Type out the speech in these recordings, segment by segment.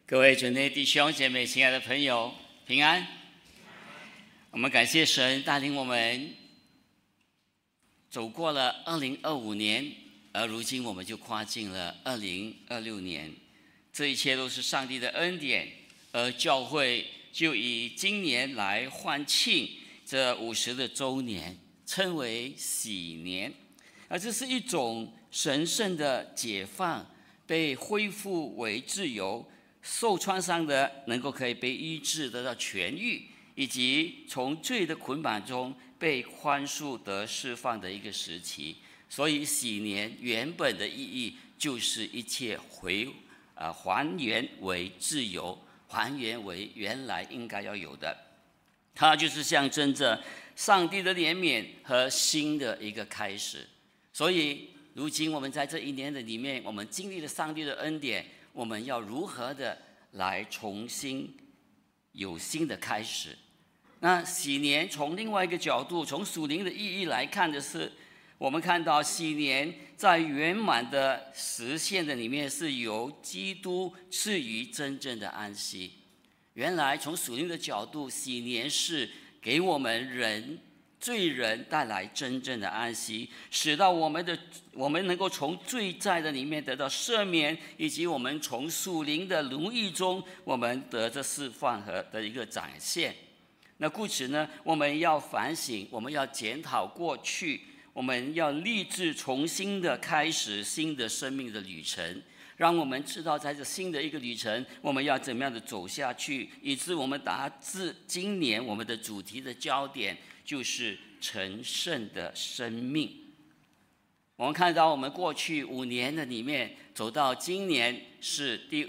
各位主内弟兄姐妹，亲爱的朋友，平安！我们感谢神带领我们走过了2025年，而如今我们就跨进了2026年。这一切都是上帝的恩典，而教会就以今年来欢庆这50的周年，称为喜年。而这是一种神圣的解放，被恢复为自由。受创伤的能够可以被医治，得到痊愈，以及从罪的捆绑中被宽恕得释放的一个时期。所以喜年原本的意义就是一切还原为自由，还原为原来应该要有的。它就是象征着上帝的怜悯和新的一个开始。所以如今我们在这一年的里面，我们经历了上帝的恩典，我们要如何的来重新有新的开始？那喜年从另外一个角度，从属灵的意义来看的是，我们看到喜年在圆满的实现的里面，是由基督赐予真正的安息。原来从属灵的角度，喜年是给我们罪人带来真正的安息，使到我们能够从罪债的里面得到赦免，以及我们从属灵的奴役中，我们得着释放和的一个展现。那故此呢，我们要反省，我们要检讨过去，我们要立志重新的开始新的生命的旅程，让我们知道在这新的一个旅程，我们要怎么样的走下去，以致我们达至今年我们的主题的焦点就是成圣的生命。我们看到我们过去5年的里面，走到今年是第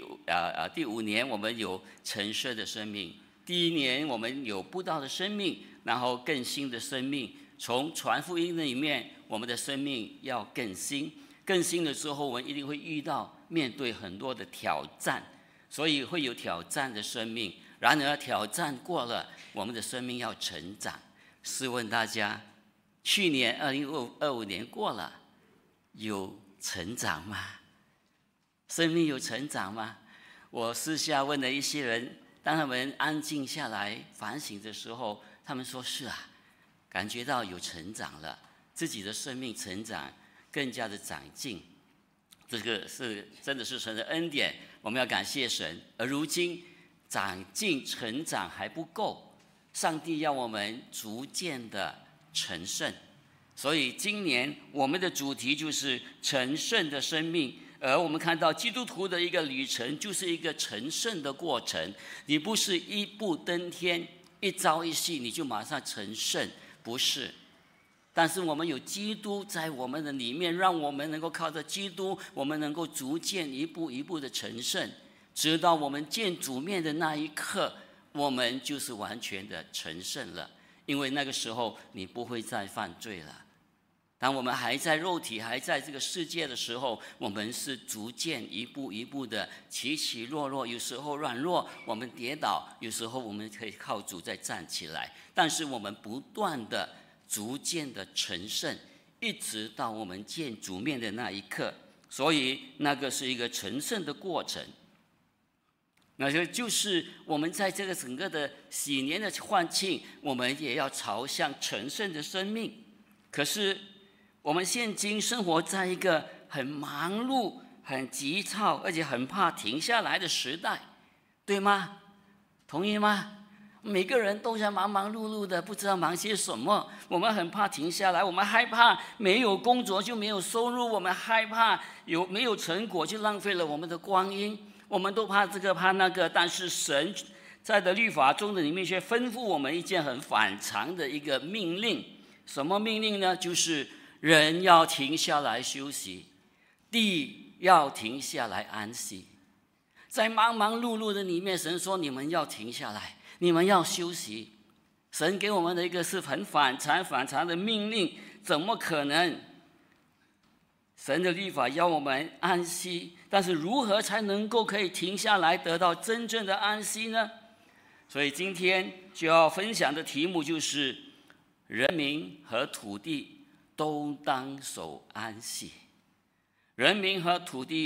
5年，我们有成圣的生命。第1年我们有布道的生命，然后更新的生命。从传福音的里面，我们的生命要更新。更新的时候，我们一定会面对很多的挑战，所以会有挑战的生命。然而挑战过了，我们的生命要成长。试问大家，去年2025年过了，有成长吗？生命有成长吗？我私下问了一些人，当他们安静下来反省的时候，他们说是啊，感觉到有成长了，自己的生命成长更加的长进。这个是真的是神的恩典，我们要感谢神。而如今长进成长还不够，上帝要我们逐渐的成圣，所以今年我们的主题就是成圣的生命。而我们看到基督徒的一个旅程，就是一个成圣的过程。你不是一步登天，一朝一夕你就马上成圣，不是。但是我们有基督在我们的里面，让我们能够靠着基督，我们能够逐渐一步一步的成圣，直到我们见主面的那一刻，我们就是完全的成圣了。因为那个时候你不会再犯罪了。当我们还在肉体，还在这个世界的时候，我们是逐渐一步一步的起起落落，有时候软弱，我们跌倒，有时候我们可以靠主再站起来。但是我们不断的逐渐的成圣，一直到我们见主面的那一刻。所以那个是一个成圣的过程。那就是我们在这个整个的喜年的欢庆，我们也要朝向成圣的生命。可是我们现今生活在一个很忙碌、很急躁，而且很怕停下来的时代，对吗？同意吗？每个人都在忙忙碌碌的，不知道忙些什么。我们很怕停下来，我们害怕没有工作就没有收入，我们害怕没有成果就浪费了我们的光阴。我们都怕这个怕那个，但是神在的律法中的里面却吩咐我们一件很反常的一个命令。什么命令呢？就是人要停下来休息，地要停下来安息。在忙忙碌碌的里面，神说你们要停下来，你们要休息。神给我们的一个是很反常的命令，怎么可能？神的律法要我们安息，但是如何才能够可以停下来，得到真正的安息呢？所以今天就要分享的题目就是人民和土地都当守安息。人民和土地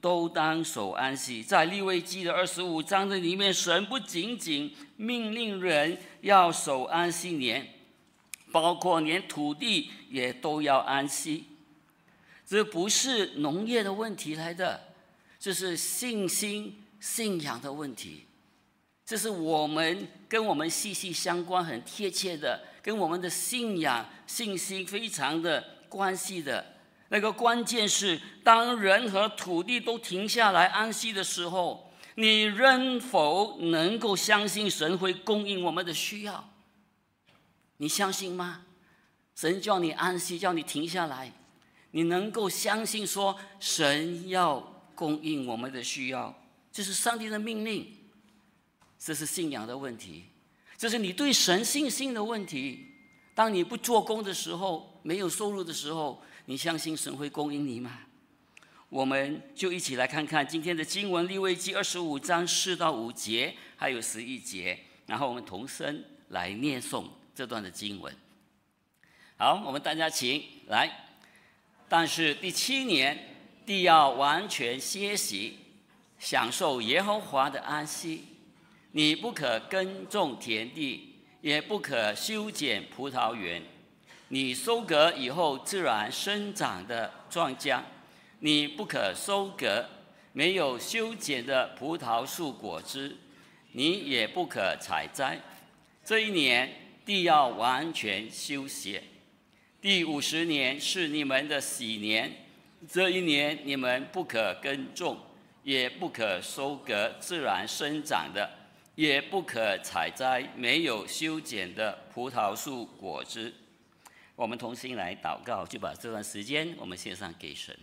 都当守安息。在利未记的25章的里面，神不仅仅命令人要守安息年，包括连土地也都要安息。这不是农业的问题来的，这是信心信仰的问题。这是我们跟我们息息相关、很贴切的，跟我们的信仰信心非常的关系的。那个关键是，当人和土地都停下来安息的时候，你仍否能够相信神会供应我们的需要？你相信吗？神叫你安息，叫你停下来，你能够相信说神要供应我们的需要？这是上帝的命令。这是信仰的问题，这是你对神信心的问题。当你不做工的时候，没有收入的时候，你相信神会供应你吗？我们就一起来看看今天的经文，利未记25章4到5节，还有11节，然后我们同声来念诵这段的经文。好，我们大家请来。但是第7年，地要完全歇息，享受耶和华的安息。你不可耕种田地，也不可修剪葡萄园。你收割以后自然生长的庄稼，你不可收割没有修剪的葡萄树果子，你也不可采摘。这一年，地要完全休息。第50年是你们的喜年，这一年你们不可耕种，也不可收割自然生长的，也不可采摘没有修剪的葡萄树果子。我们同心来祷告，就把这段时间我们献上给神。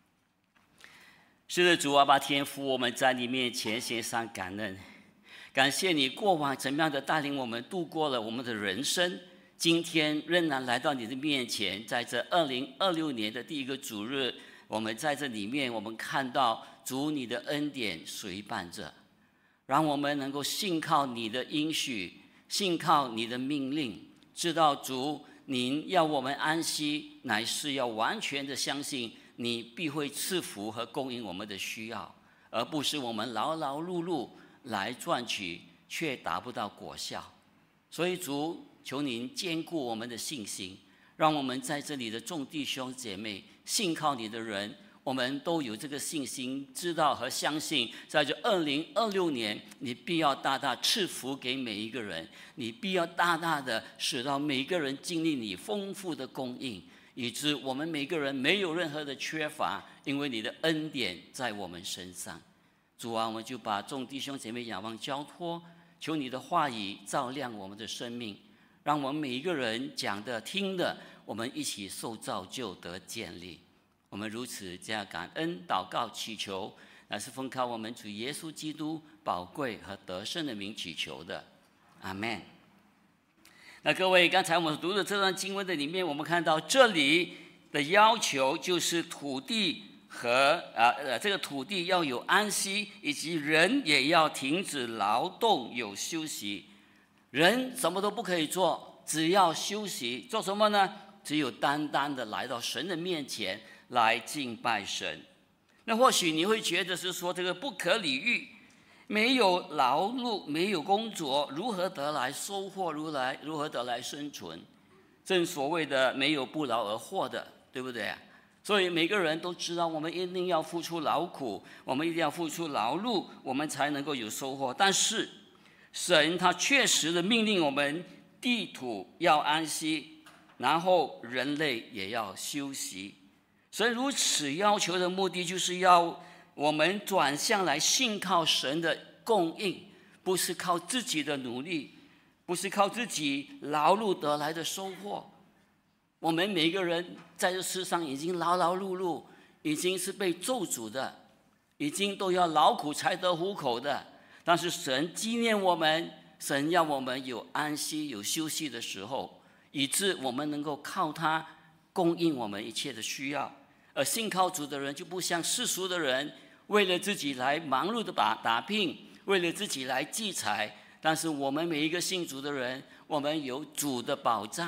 是的，主阿爸天父，我们在你面前献上感恩，感谢你过往怎么样的带领我们度过了我们的人生，今天仍然来到你的面前。在这2026年的第一个主日，我们在这里面，我们看到主你的恩典随伴着，让我们能够信靠你的应许，信靠你的命令，知道主您要我们安息，乃是要完全的相信你必会赐福和供应我们的需要，而不是我们劳劳碌碌来赚取却达不到果效。所以主，求您坚固我们的信心，让我们在这里的众弟兄姐妹，信靠你的人，我们都有这个信心，知道和相信，在这2026年，你必要大大赐福给每一个人，你必要大大的使到每一个人经历你丰富的供应，以致我们每个人没有任何的缺乏，因为你的恩典在我们身上。主啊，我们就把众弟兄姐妹仰望交托，求你的话语照亮我们的生命，让我们每一个人讲的听的，我们一起受造就得建立。我们如此这样感恩祷告祈求，乃是奉靠我们主耶稣基督宝贵和得胜的名祈求的，阿们。那各位，刚才我们读的这段经文的里面，我们看到这里的要求就是土地和这个土地要有安息，以及人也要停止劳动有休息。人什么都不可以做，只要休息。做什么呢？只有单单的来到神的面前来敬拜神。那或许你会觉得是说这个不可理喻，没有劳碌，没有工作，如何得来收获？如何得来生存？正所谓的没有不劳而获的，对不对啊？所以每个人都知道，我们一定要付出劳苦，我们一定要付出劳碌，我们才能够有收获。但是神他确实的命令我们，地土要安息，然后人类也要休息。神如此要求的目的，就是要我们转向来信靠神的供应，不是靠自己的努力，不是靠自己劳碌得来的收获。我们每个人在这世上已经劳劳碌碌，已经是被咒诅的，已经都要劳苦才得糊口的。但是神纪念我们，神要我们有安息有休息的时候，以致我们能够靠他供应我们一切的需要。而信靠主的人就不像世俗的人，为了自己来忙碌的打拼，为了自己来积财。但是我们每一个信主的人，我们有主的保障，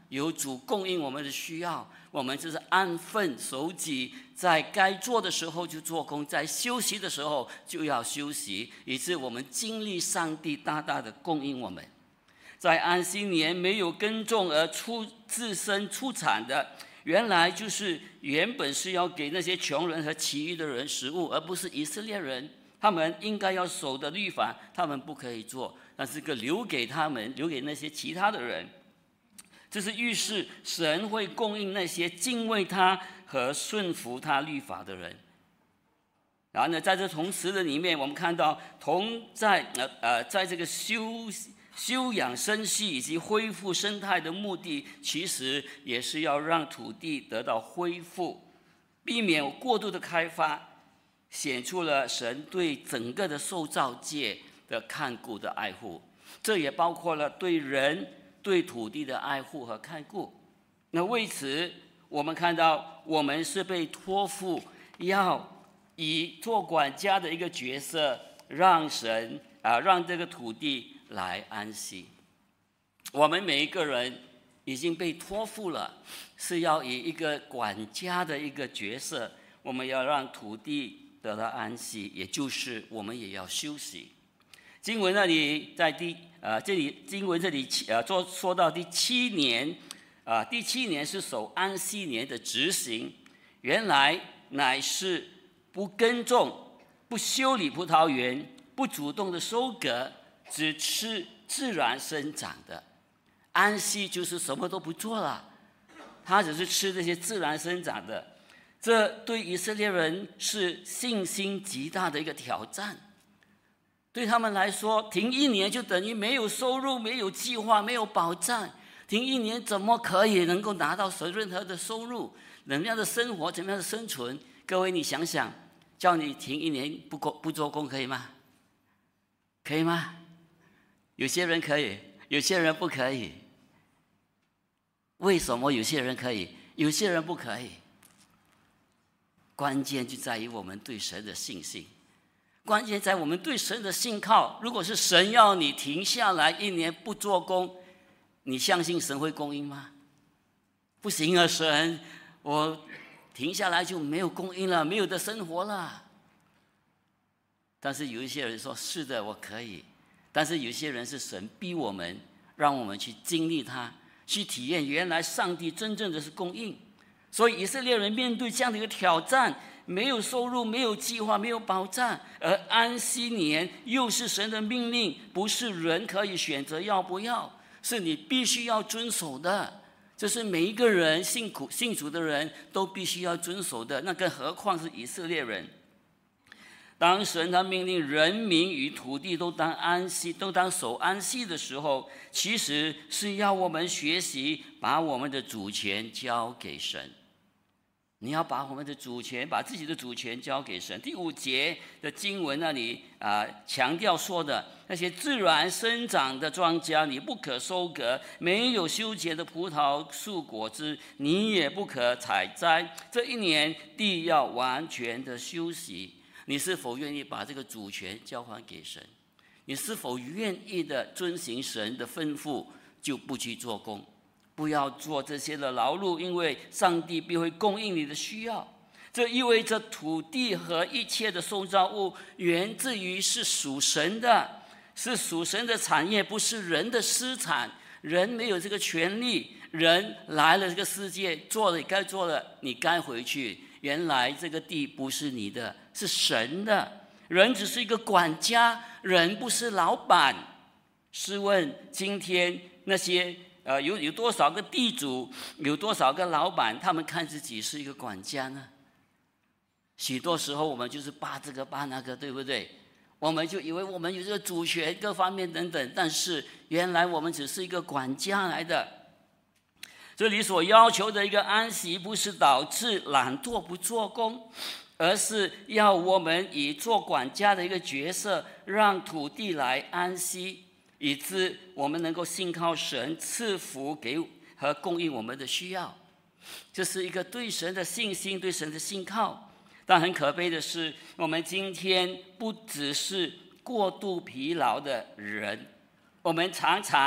有主供应我们的需要，我们就是安分守己，在该做的时候就做工，在休息的时候就要休息，以致我们经历上帝大大的供应我们。在安息年没有耕种而自身出产的，原来就是原本是要给那些穷人和其余的人食物，而不是以色列人。他们应该要守的律法，他们不可以做，但是留给他们，留给那些其他的人。这是预示神会供应那些敬畏他和顺服他律法的人。然后呢，在这同时的里面，我们看到在这个休养生息以及恢复生态的目的，其实也是要让土地得到恢复，避免过度的开发，显出了神对整个的受造界的看顾的爱护。这也包括了对人、对土地的爱护和看顾。那为此，我们看到我们是被托付要以做管家的一个角色，让这个土地来安息。我们每一个人已经被托付了，是要以一个管家的一个角色，我们要让土地得到安息，也就是我们也要休息。经文那里经文这里说到第7年，第7年是守安息年的执行，原来乃是不耕种、不修理葡萄园、不主动的收割，只吃自然生长的。安息就是什么都不做了，他只是吃这些自然生长的。这对以色列人是信心极大的一个挑战。对他们来说，停1年就等于没有收入、没有计划、没有保障。停1年怎么可以能够拿到任何的收入？怎么样的生活？怎么样的生存？各位，你想想，叫你停1年不做工可以吗？可以吗？有些人可以，有些人不可以。为什么有些人可以，有些人不可以？关键就在于我们对神的信心，关键在我们对神的信靠。如果是神要你停下来1年不做工，你相信神会供应吗？不行啊，神，我停下来就没有供应了，没有的生活了。但是有一些人说是的，我可以。但是有些人是神逼我们，让我们去经历它，去体验原来上帝真正的是供应。所以以色列人面对这样的一个挑战，没有收入，没有计划，没有保障，而安息年又是神的命令，不是人可以选择要不要，是你必须要遵守的。这是每一个人信主的人都必须要遵守的，那更何况是以色列人。当神他命令人民与土地都当守安息的时候，其实是要我们学习把我们的主权交给神。你要把自己的主权交给神。第5节的经文那里强调说的，那些自然生长的庄稼你不可收割，没有修剪的葡萄树果子你也不可采摘。这1年地要完全的休息。你是否愿意把这个主权交还给神？你是否愿意的遵行神的吩咐，就不去做工，不要做这些的劳碌，因为上帝必会供应你的需要。这意味着土地和一切的受造物源自于是属神的，是属神的产业，不是人的私产。人没有这个权利，人来了这个世界，做了你该做的，你该回去。原来这个地不是你的，是神的。人只是一个管家，人不是老板。试问今天那些有多少个地主，有多少个老板，他们看自己是一个管家呢？许多时候我们就是扒这个扒那个，对不对？我们就以为我们有这个主权各方面等等，但是原来我们只是一个管家来的。这里所要求的一个安息，不是导致懒惰不做工，而是要我们以做管家的一个角色，让土地来安息，以致我们能够信靠神赐福给和供应我们的需要。这是一个对神的信心，对神的信靠。但很可悲的是，我们今天不只是过度疲劳的人，我们常常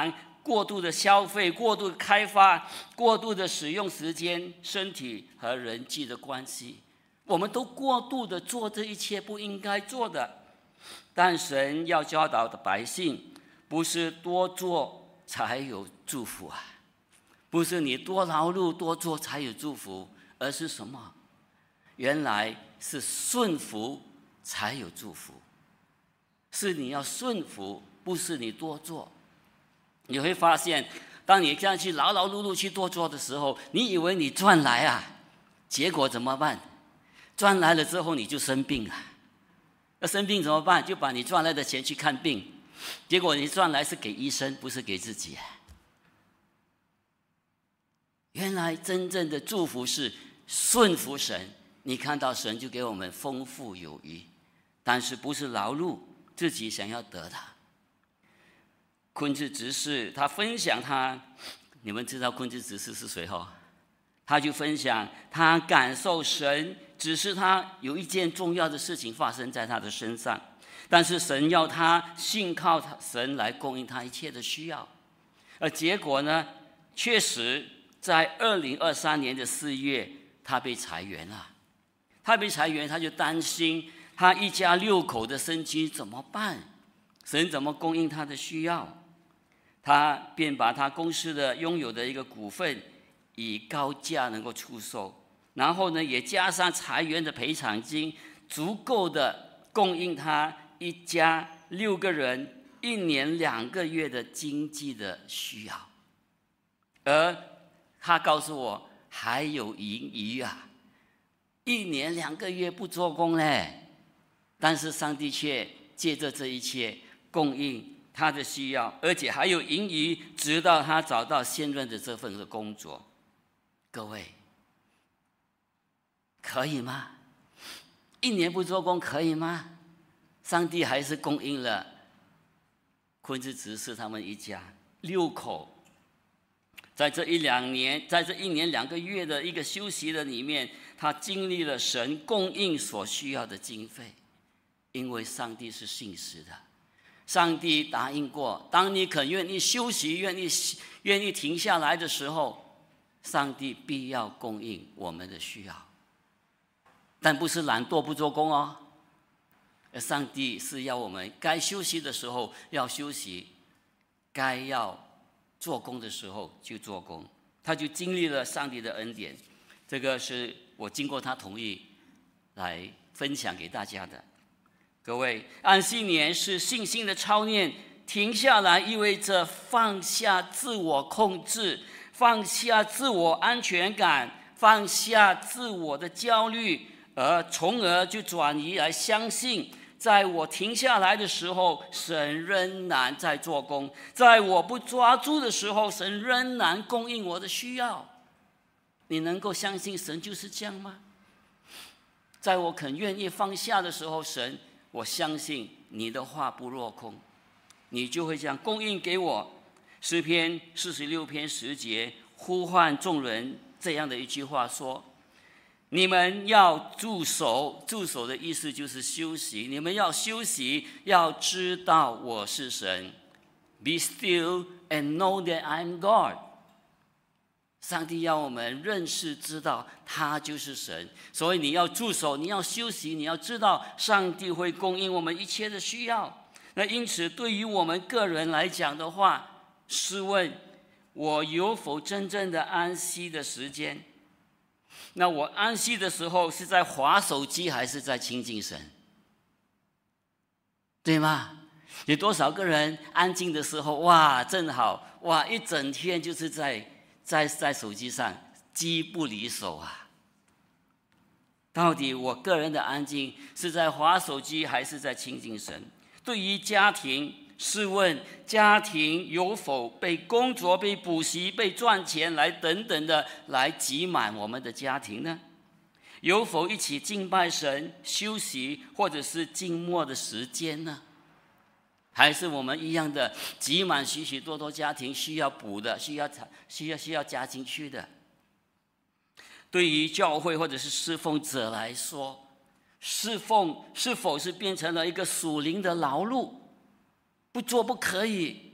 过度的消费、过度的开发、过度的使用时间、身体和人际的关系，我们都过度的做这一切不应该做的。但神要教导的百姓，不是多做才有祝福啊，不是你多劳碌多做才有祝福，而是什么？原来是顺服才有祝福，是你要顺服，不是你多做。你会发现，当你这样去劳劳碌碌去多做的时候，你以为你赚来啊，结果怎么办？赚来了之后你就生病了，那生病怎么办？就把你赚来的钱去看病，结果你赚来是给医生，不是给自己。原来真正的祝福是顺服神，你看到神就给我们丰富有余，但是不是劳碌自己想要得的。昆兹执事他分享你们知道昆兹执事是谁后？他就分享他感受神只是他有一件重要的事情发生在他的身上，但是神要他信靠神来供应他一切的需要。而结果呢，确实在2023年的4月，他被裁员了。他被裁员，他就担心他一家6口的生计怎么办？神怎么供应他的需要？他便把他公司的拥有的一个股份以高价能够出售，然后呢，也加上裁员的赔偿金，足够的供应他一家6个人1年2个月的经济的需要。而他告诉我还有盈余啊，1年2个月不做工嘞，但是上帝却借着这一切供应他的需要，而且还有盈余，直到他找到现任的这份的工作。各位，可以吗？1年不做工可以吗？上帝还是供应了昆兹执事他们一家6口，在这1年2个月的一个休息的里面，他经历了神供应所需要的经费，因为上帝是信实的。上帝答应过，当你肯愿意休息、愿意停下来的时候，上帝必要供应我们的需要。但不是懒惰不做工哦，上帝是要我们该休息的时候要休息，该要做工的时候就做工。他就经历了上帝的恩典，这个是我经过他同意来分享给大家的。各位，安息年是信心的操练，停下来意味着放下自我控制，放下自我安全感，放下自我的焦虑，从而就转移来相信，在我停下来的时候，神仍然在做工，在我不抓住的时候，神仍然供应我的需要。你能够相信神就是这样吗？在我肯愿意放下的时候，神，我相信你的话不落空，你就会这样供应给我。诗篇46篇10节呼唤众人这样的一句话说，你们要住手，住手的意思就是休息，你们要休息，要知道我是神。 Be still and know that I'm God。 上帝要我们认识知道他就是神，所以你要住手，你要休息，你要知道上帝会供应我们一切的需要。那因此对于我们个人来讲的话，试问我有否真正的安息的时间？那我安息的时候是在滑手机还是在亲近神？对吗？有多少个人安静的时候，哇，正好，哇，一整天就是在手机上，机不离手啊！到底我个人的安静是在滑手机还是在亲近神？对于家庭，试问家庭有否被工作、被补习、被赚钱来等等的来挤满我们的家庭呢？有否一起敬拜神、休息或者是静默的时间呢？还是我们一样的挤满许许多多家庭需要补的、需要加进去的？对于教会或者是侍奉者来说，侍奉是否是变成了一个属灵的劳碌？不做不可以，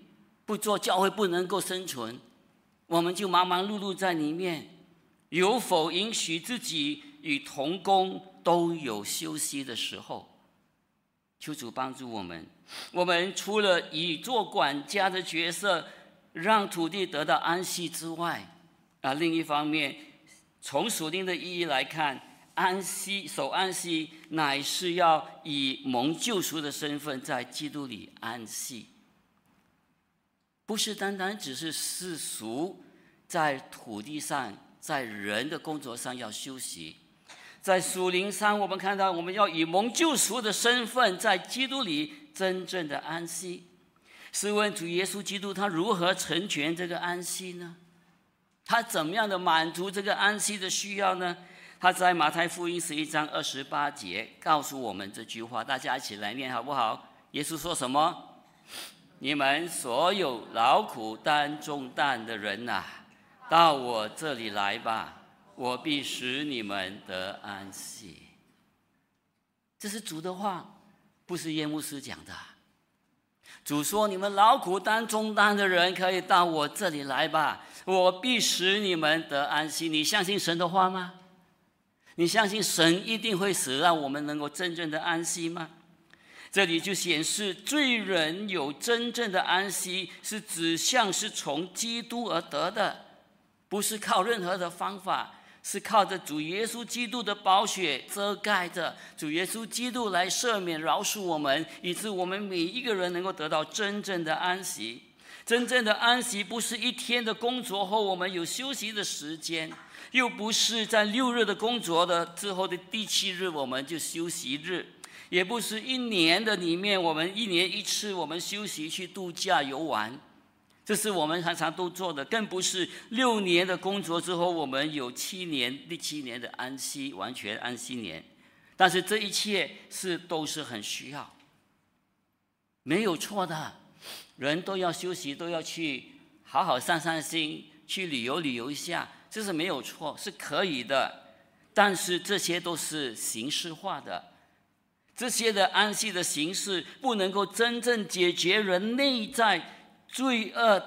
不做教会不能够生存，我们就忙忙碌碌在里面，有否允许自己与同工都有休息的时候？求主帮助我们。我们除了以做管家的角色让土地得到安息之外，另一方面，从属灵的意义来看，安息守安息乃是要以蒙救赎的身份在基督里安息，不是单单只是世俗在土地上在人的工作上要休息，在属灵上我们看到我们要以蒙救赎的身份在基督里真正的安息。试问主耶稣基督他如何成全这个安息呢？他怎么样的满足这个安息的需要呢？他在马太福音11章28节告诉我们这句话，大家一起来念好不好？耶稣说什么？你们所有劳苦担重担的人哪，到我这里来吧，我必使你们得安息。这是主的话，不是叶牧师讲的。主说，你们劳苦担重担的人可以到我这里来吧，我必使你们得安息。你相信神的话吗？你相信神一定会使让我们能够真正的安息吗？这里就显示罪人有真正的安息，是指向是从基督而得的，不是靠任何的方法，是靠着主耶稣基督的宝血遮盖着，主耶稣基督来赦免饶恕我们，以致我们每一个人能够得到真正的安息。真正的安息不是一天的工作后我们有休息的时间，又不是在6日的工作的之后的第7日我们就休息日，也不是一年的里面我们1年1次我们休息去度假游玩，这是我们常常都做的，更不是6年的工作之后我们有第7年的安息，完全安息年。但是这一切都是很需要，没有错的，人都要休息，都要去好好散散心，去旅游一下，这是没有错，是可以的。但是这些都是形式化的，这些的安息的形式不能够真正解决人内在罪恶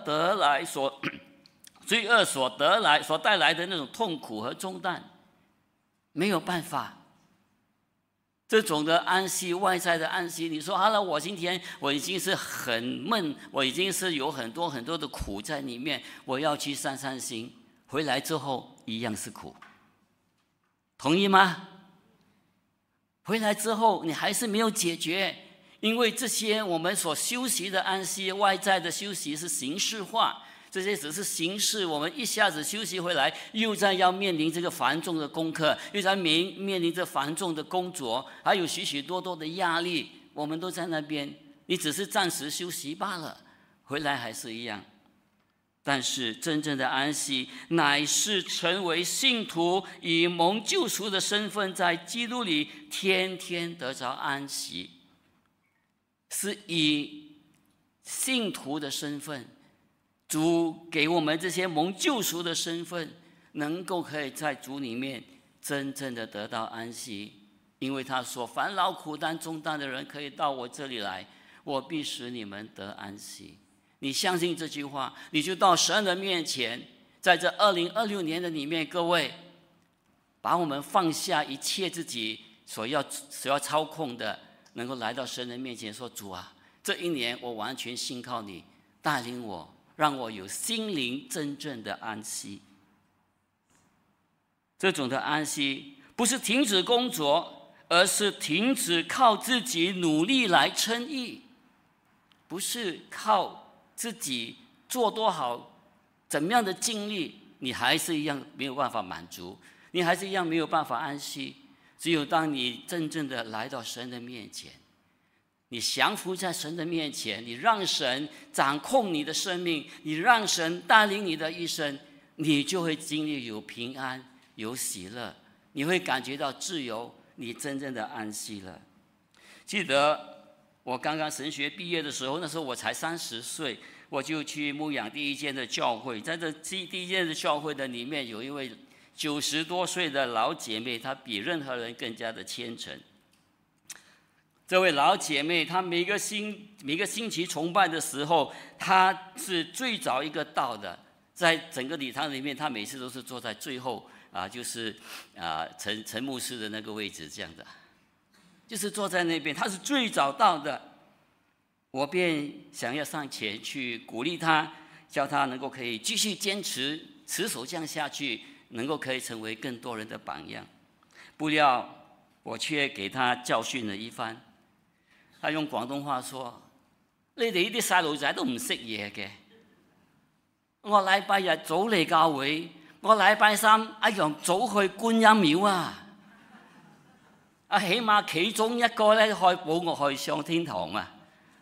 所带来的那种痛苦和重担，没有办法。这种的安息，外在的安息，你说好了，我今天我已经是很闷，我已经是有很多很多的苦在里面，我要去散散心，回来之后一样是苦，同意吗？回来之后你还是没有解决，因为这些我们所休息的安息，外在的休息是形式化，这些只是形式，我们一下子休息回来，又在要面临这个繁重的功课，又在面临着繁重的工作，还有许许多多的压力，我们都在那边，你只是暂时休息罢了，回来还是一样。但是真正的安息，乃是成为信徒以蒙救赎的身份，在基督里天天得着安息，是以信徒的身份，主给我们这些蒙救赎的身份，能够可以在主里面真正的得到安息。因为他说，凡劳苦担重担的人可以到我这里来，我必使你们得安息。你相信这句话，你就到神的面前，在这2026年的里面，各位把我们放下一切自己所要操控的，能够来到神的面前说，主啊，这一年我完全信靠你，带领我，让我有心灵真正的安息。这种的安息不是停止工作，而是停止靠自己努力来称义，不是靠自己做多好，怎么样的经历，你还是一样没有办法满足，你还是一样没有办法安息。只有当你真正的来到神的面前，你降服在神的面前，你让神掌控你的生命，你让神带领你的一生，你就会经历有平安，有喜乐，你会感觉到自由，你真正的安息了。记得我刚刚神学毕业的时候，那时候我才30岁，我就去牧养第一间的教会。在这第一间的教会的里面，有一位90多岁的老姐妹，她比任何人更加的虔诚。 这位老姐妹，她每个星期崇拜的时候，她是最早一个到的，在整个礼堂里面，她每次都是坐在最后就是陈牧师的那个位置，这样的，就是坐在那边，她是最早到的。我便想要上前去鼓励她，叫她能够可以继续坚持持守这样下去，能够可以成为更多人的榜样。不料我却给她教训了一番。他用廣東話說：你哋呢啲細路仔都唔識嘢嘅。我禮拜日早嚟教會，我禮拜三一樣早去觀音廟啊！起碼其中一個咧可以保我去上天堂啊！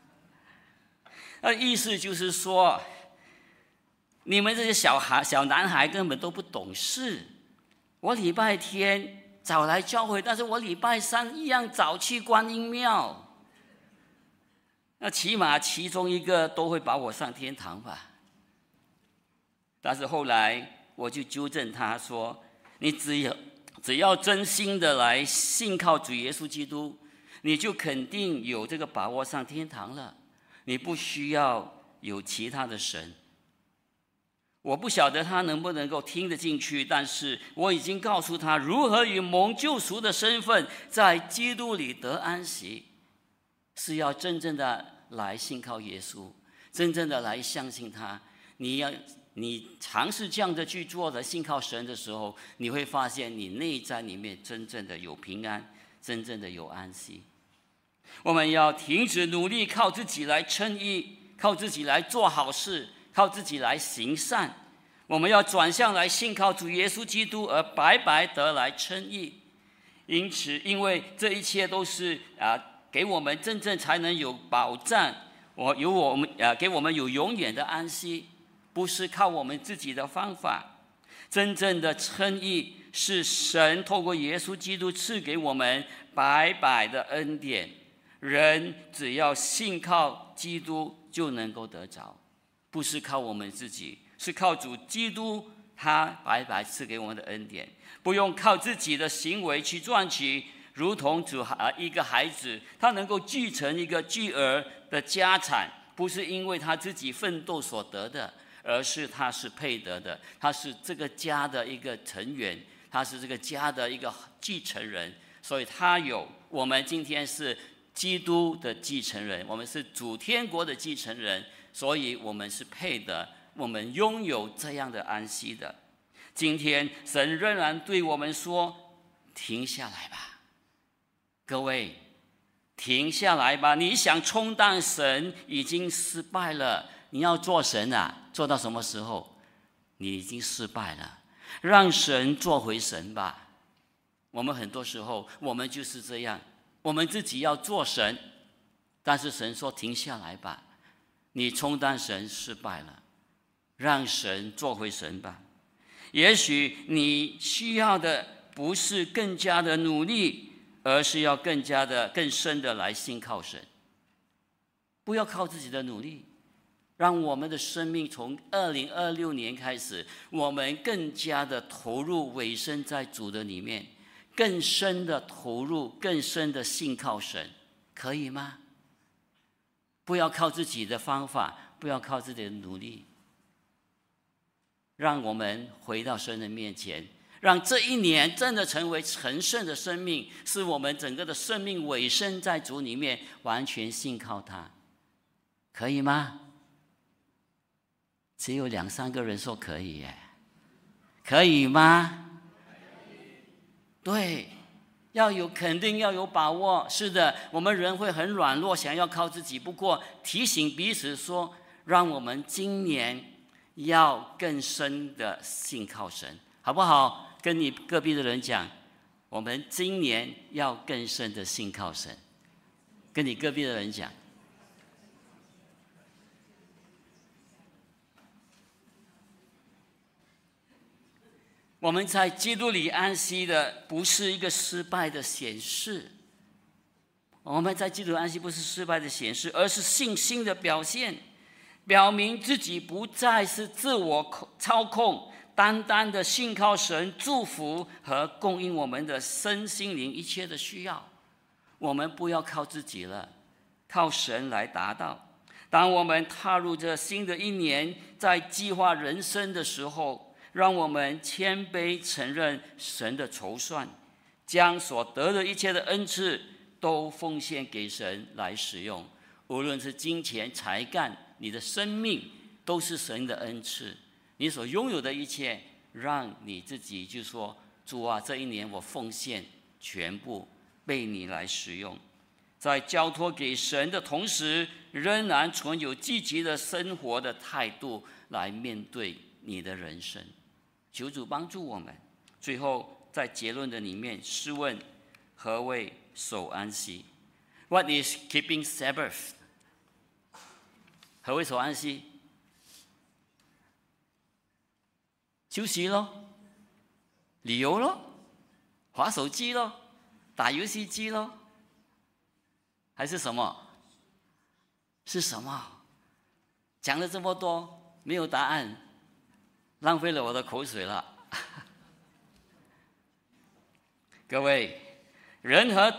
意思就是說，你們這些小男孩根本都不懂事。我禮拜天早來教會，但是我禮拜三一樣早去觀音廟。那起碼其中一個都會把我上天堂吧。但是後來我就糾正他說：你只要真心的來信靠主耶穌基督，你就肯定有這個把握上天堂了。你不需要有其他的神。我不曉得他能不能夠聽得進去，但是我已經告訴他如何以蒙救贖的身份在基督裡得安息。是要真正的來信靠耶穌，真正的來相信他。你嘗試這樣的去做的信靠神的時候，你會發現你內在裡面真正的有平安，真正的有安息。我們要停止努力靠自己來稱義，靠自己來做好事，靠自己來行善。我們要轉向來信靠主耶穌基督，而白白得來稱義。因此，因為這一切都是給我們真正才能有保障，給我們有永遠的安息，不是靠我們自己的方法。真正的稱義是神透過耶穌基督賜給我們白白的恩典，人只要信靠基督就能夠得着，不是靠我們自己，是靠主基督他白白賜給我們的恩典，不用靠自己的行為去賺取。如同一個孩子，他能夠繼承一個巨額的家產，不是因為他自己奮鬥所得的，而是他是配得的，他是這個家的一個成員，他是這個家的一個繼承人，所以他有。我們今天是基督的繼承人，我們是主天國的繼承人，所以我們是配得，我們擁有這樣的安息的。今天神仍然對我們說：停下來吧。各位，停下來吧！你想充當神已經失敗了，你要做神啊，做到什麼時候？你已經失敗了，讓神做回神吧。我們很多時候，我們就是這樣，我們自己要做神，但是神說停下來吧，你充當神失敗了，讓神做回神吧。也許你需要的不是更加的努力，而是要更深的來信靠神。不要靠自己的努力，讓我們的生命從2026年開始，我們更加的投入委身在主的裡面，更深的投入，更深的信靠神，可以嗎？不要靠自己的方法，不要靠自己的努力，讓我們回到神的面前，讓這一年真的成為成聖的生命，是我們整個的生命委身在主裡面，完全信靠他，可以嗎？只有2-3個人說可以耶，可以嗎？對，要有肯定，要有把握。是的，我們人會很軟弱，想要靠自己，不過提醒彼此說，讓我們今年要更深的信靠神，好不好？跟你隔壁的人講，我們今年要更深的信靠神。跟你隔壁的人講，我們在基督裡安息的不是一個失敗的顯示，我們在基督安息不是失敗的顯示，而是信心的表現，表明自己不再是自我操控，單單的信靠神祝福和供應我們的身心靈一切的需要。 我们不要靠自己了，靠神来达到。当我们踏入这新的一年，在计划人生的时候，让我们谦卑承认神的筹算，将所得的一切的恩赐都奉献给神来使用。无论是金钱、才干，你的生命都是神的恩赐。你所拥有的一切，让你自己就说：主啊，这一年我奉献全部被你来使用。在交托给神的同时，仍然存有积极的生活的态度来面对你的人生。求主帮助我们。最后在结论的里面，试问何谓守安息？ What is keeping Sabbath？ 何谓守安息？休息咯，旅游咯，滑手机咯，打游戏机咯，还是什么？是什么？讲了这么多，没有答案，浪费了我的口水了。各位，人和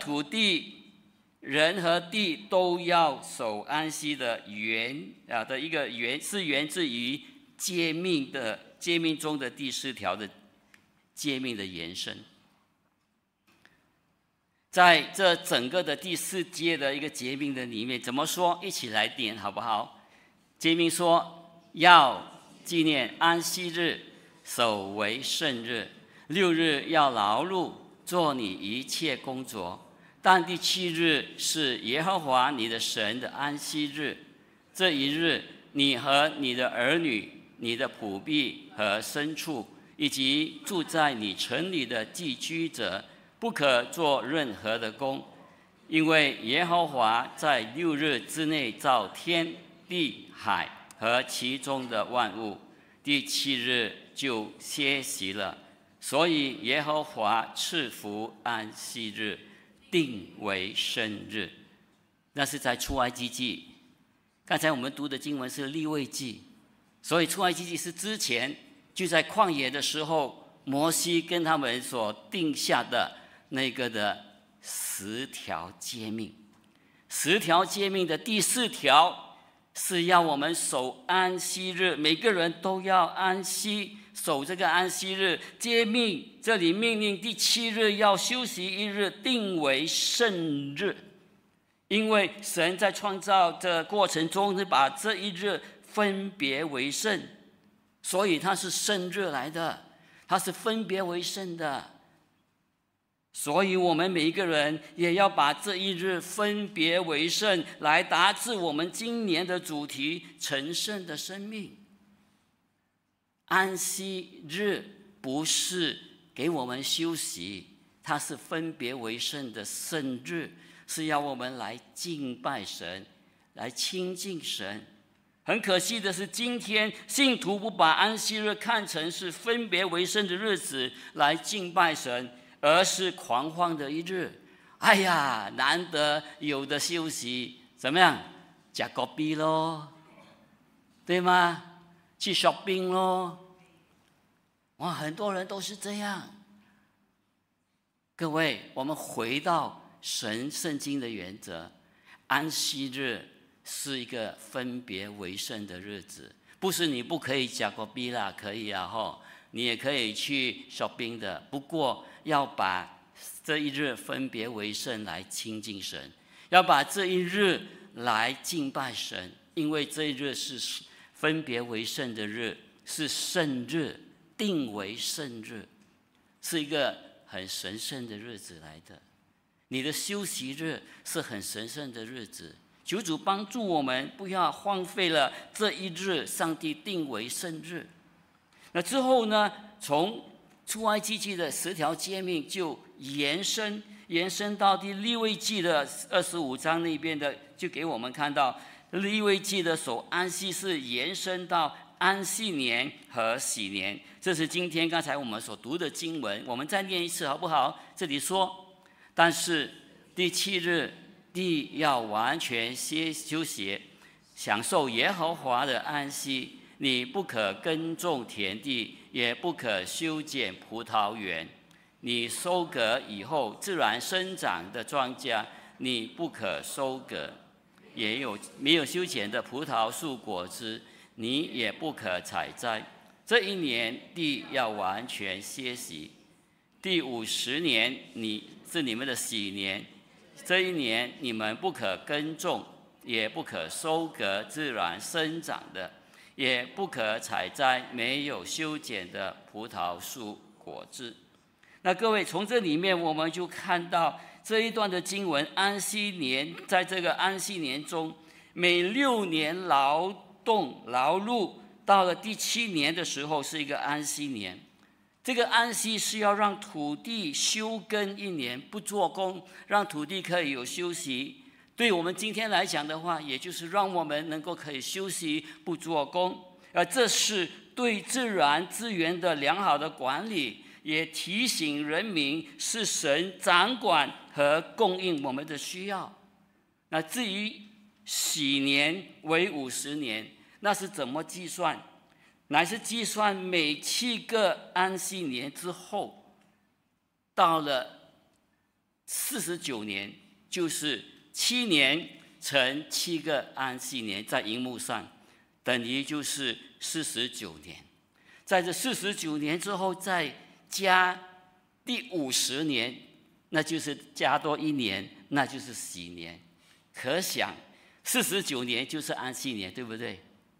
地都要守安息的一个是源自于诫命中的第4条的诫命的延伸。在这整个的第4诫的一个诫命的里面，怎么说？一起来点好不好？诫命说要纪念安息日，守为圣日，6日要劳碌，做你一切工作，但第7日是耶和华你的神的安息日。这一日，你和你的儿女、你的仆婢和牲畜，以及住在你城里的寄居者，不可做任何的工，因为耶和华在6日之内造天地海和其中的万物，第7日就歇息了。所以耶和华赐福安息日，定为圣日。那是在出埃及记。刚才我们读的经文是利未记，所以出埃及记是之前就在旷野的时候，摩西跟他们所定下的那个的10条诫命。10条诫命的第4条是要我们守安息日，每个人都要安息，守这个安息日。诫命这里命令第7日要休息1日，定为圣日。因为神在创造的过程中是把这一日分别为圣，所以它是圣日来的，它是分别为圣的。所以我们每一个人也要把这一日分别为圣，来达至我们今年的主题：成圣的生命。安息日不是给我们休息，它是分别为圣的圣日，是要我们来敬拜神，来亲近神。很可惜的是，今天信徒不把安息日看成是分别为圣的日子来敬拜神，而是狂欢的一日。哎呀，难得有的休息，怎么样？吃咖啡咯，对吗？去 shopping 咯。哇，很多人都是这样。各位，我们回到圣经的原则，安息日是一个分别为圣的日子，不是你不可以吃咖啡啦，可以啊吼，你也可以去 shopping 的，不过要把这一日分别为圣来亲近神，要把这一日来敬拜神，因为这一日是分别为圣的日，是圣日，定为圣日，是一个很神圣的日子来的。你的休息日是很神圣的日子，求主帮助我们，不要荒废了这一日，上帝定为圣日。那之后呢，从出埃及记的10条诫命就延伸到第利未记的25章那边的，就给我们看到利未记的守安息是延伸到安息年和喜年。这是今天刚才我们所读的经文，我们再念一次好不好？这里说，但是第7日地要完全休息，享受耶和华的安息。你不可耕种田地，也不可修剪葡萄园。你收割以后自然生长的庄稼， 你不可收割，没有修剪的葡萄树果子，你也不可采摘。这一年地要完全歇息。第50年是你们的喜年，这一年你们不可耕种，也不可收割自然生长的，也不可采摘没有修剪的葡萄树果子。那各位，从这里面我们就看到这一段的经文，安息年，在这个安息年中，每6年劳动劳碌，到了第7年的时候是一个安息年。这个安息是要让土地休耕1年，不做工，让土地可以有休息。对我们今天来讲的话，也就是让我们能够可以休息，不做工。这是对自然资源的良好的管理，也提醒人民是神掌管和供应我们的需要。那至于喜年为50年，那是怎么计算？乃是计算每7个安息年之后，到了49年，就是7年乘7个安息年，在荧幕上等于就是49年。在这49年之后再加第50年，那就是加多1年，那就是喜年。可想49年就是安息年，对不对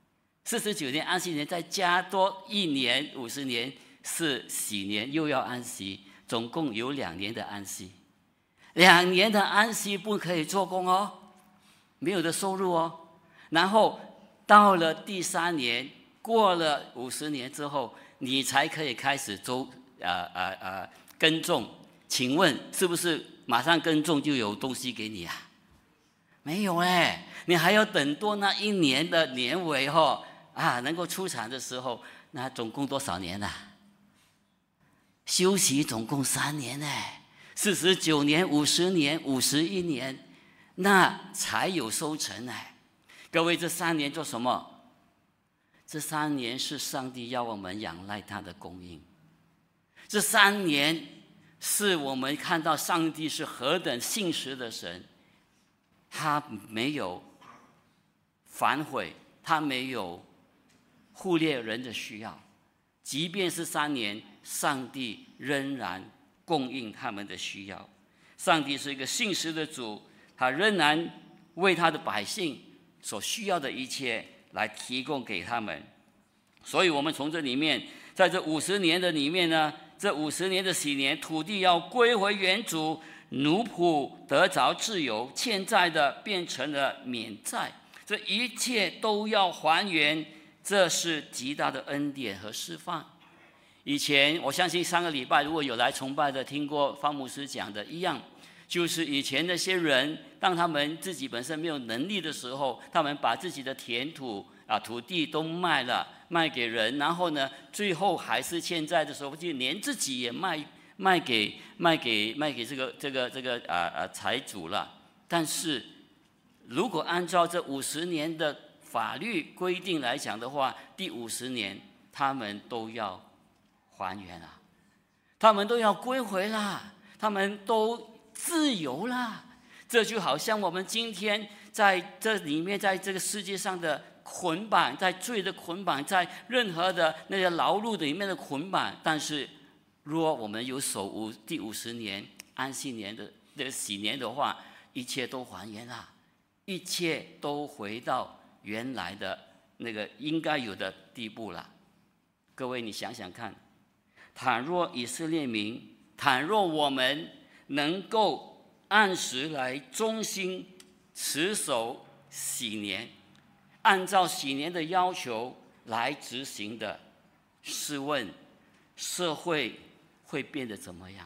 ？49年安息年，再加多1年50年是喜年，又要安息，总共有2年的安息。2年的安息不可以做工哦，没有的收入哦。然后到了第3年，过了50年之后，你才可以开始耕种。请问是不是马上耕种就有东西给你啊？没有哎，你还要等多那1年的年尾能够出产的时候，那总共多少年啊？休息总共3年哎，49年、50年、51年，那才有收成哎。各位，这3年做什么？这3年是上帝要我们仰赖他的供应。这3年是我们看到上帝是何等信实的神，他没有反悔，他没有忽略人的需要，即便是3年，上帝仍然供应他们的需要。上帝是一个信实的主，他仍然为他的百姓所需要的一切来提供给他们。所以我们从这里面，在这50年的里面呢，这50年的喜年，土地要归回原主，奴仆得着自由，欠债的变成了免债，这一切都要还原，这是极大的恩典和释放。以前我相信上个礼拜如果有来崇拜的，听过方牧师讲的一样，就是以前那些人，当他们自己本身没有能力的时候，他们把自己的田土土地都卖了，卖给人，然后呢，最后还是欠债的时候，就连自己也卖给这个财主了。但是如果按照这50年的法律规定来讲的话，第50年他们都要还原了，他们都要归回了，他们都自由了。这就好像我们今天在这里面，在这个世界上的捆绑，在罪的捆绑，在任何的那些劳碌的里面的捆绑，但是若我们有守第50年安息年的这个喜年的话，一切都还原了，一切都回到原来的那个应该有的地步了。各位，你想想看，倘若以色列民，倘若我们能够按时来忠心持守喜年，按照喜年的要求来执行的，试问社会会变得怎么样？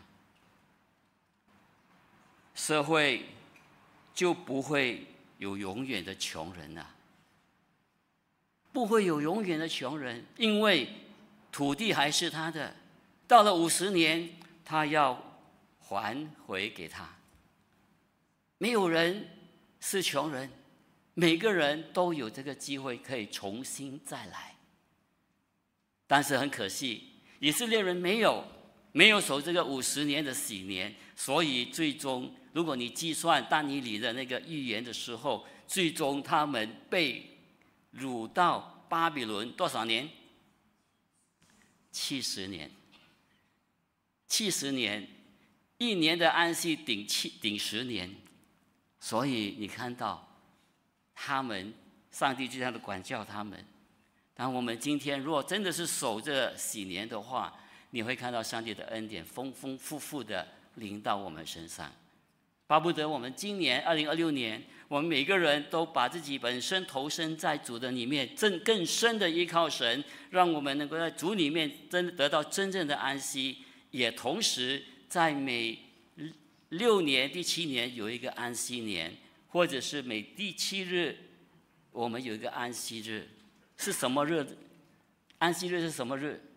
社会就不会有永远的穷人了，不会有永远的穷人，因为土地还是他的，到了50年，他要还回给他。没有人是穷人，每个人都有这个机会可以重新再来。但是很可惜，以色列人没没有守这个50年的喜年，所以最终，如果你计算但以理的那个预言的时候，最终他们被掳到巴比伦多少年？70年。70年，一年的安息顶10年，所以你看到他们，上帝就这样的管教他们。当我们今天若真的是守着喜年的话，你会看到上帝的恩典丰丰富富的临到我们身上。巴不得我们今年2026年，我们每个人都把自己本身投身在主的里面，更深的依靠神，让我们能够在主里面得到真正的安息，也同时在每6年、第7年有一个安息年，或者是每第7日我们有一个安息日。是什么日？安息日是什么日？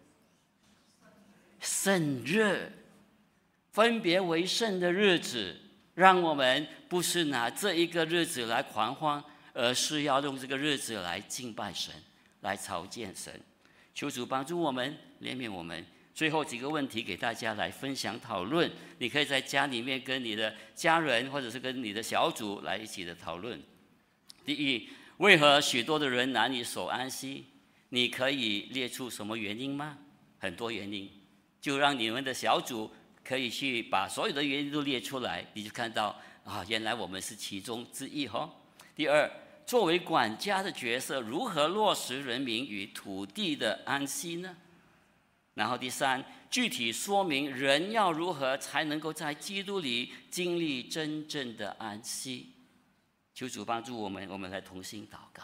圣日，分别为圣的日子，让我们不是拿这一个日子来狂欢，而是要用这个日子来敬拜神，来朝见神。求主帮助我们，怜悯我们。最后几个问题给大家来分享讨论，你可以在家里面跟你的家人，或者是跟你的小组来一起的讨论。第一，为何许多的人难以守安息？你可以列出什么原因吗？很多原因，就让你们的小组可以去把所有的原因都列出来，你就看到原来我们是其中之一哈。第二，作为管家的角色，如何落实人民与土地的安息呢？然后第三，具体说明人要如何才能够在基督里经历真正的安息。求主帮助我们，我们来同心祷告。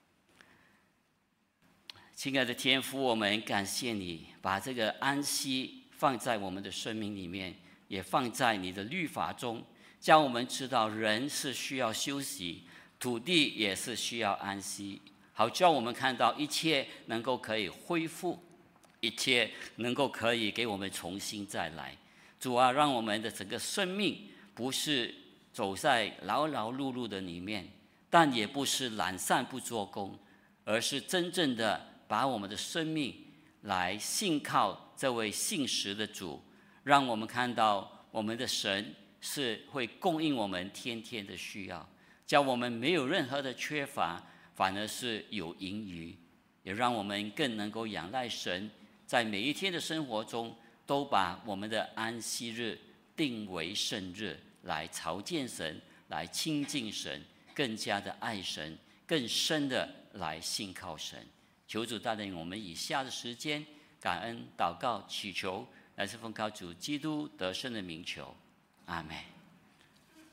亲爱的天父，我们感谢你把这个安息放在我们的生命里面，也放在你的律法中，叫我们知道人是需要休息，土地也是需要安息，好叫我们看到一切能够可以恢复，一切能够可以给我们重新再来。主啊，让我们的整个生命不是走在劳劳碌碌的里面，但也不是懒散不做工，而是真正的把我们的生命来信靠这位信实的主，让我们看到我们的神是会供应我们天天的需要，叫我们没有任何的缺乏，反而是有盈余，也让我们更能够仰赖神，在每一天的生活中都把我们的安息日定为圣日，来朝见神，来亲近神，更加的爱神，更深的来信靠神。求主带领我们以下的时间感恩祷告祈求，乃是奉靠主基督得胜的名求，阿们。